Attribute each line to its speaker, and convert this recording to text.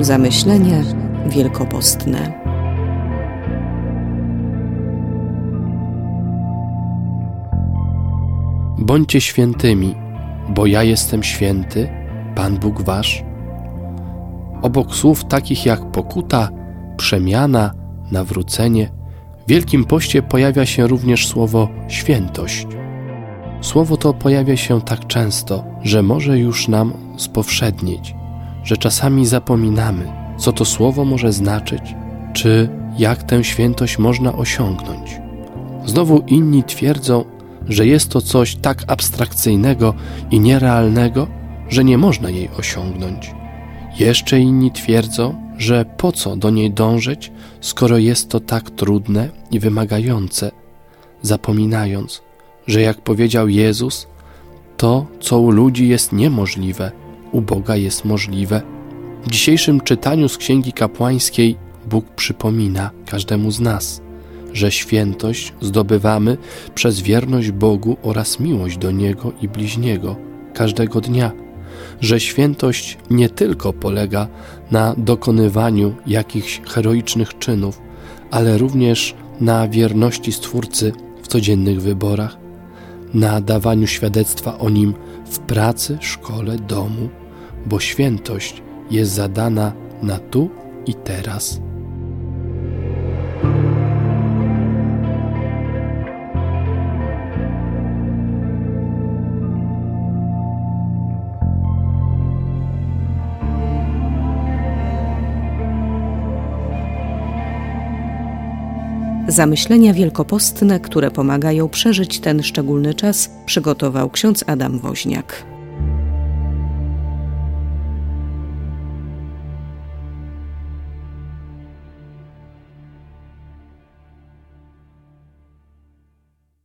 Speaker 1: Zamyślenia wielkopostne.
Speaker 2: Bądźcie świętymi, bo ja jestem święty, Pan Bóg wasz. Obok słów takich jak pokuta, przemiana, nawrócenie, w Wielkim Poście pojawia się również słowo świętość. Słowo to pojawia się tak często, że może już nam spowszednieć, że czasami zapominamy, co to słowo może znaczyć, czy jak tę świętość można osiągnąć. Znowu inni twierdzą, że jest to coś tak abstrakcyjnego i nierealnego, że nie można jej osiągnąć. Jeszcze inni twierdzą, że po co do niej dążyć, skoro jest to tak trudne i wymagające, zapominając, że jak powiedział Jezus, to, co u ludzi jest niemożliwe, u Boga jest możliwe. W dzisiejszym czytaniu z Księgi Kapłańskiej Bóg przypomina każdemu z nas, że świętość zdobywamy przez wierność Bogu oraz miłość do Niego i bliźniego każdego dnia, że świętość nie tylko polega na dokonywaniu jakichś heroicznych czynów, ale również na wierności Stwórcy w codziennych wyborach, na dawaniu świadectwa o Nim w pracy, szkole, domu, bo świętość jest zadana na tu i teraz.
Speaker 1: Zamyślenia wielkopostne, które pomagają przeżyć ten szczególny czas, przygotował ksiądz Adam Woźniak.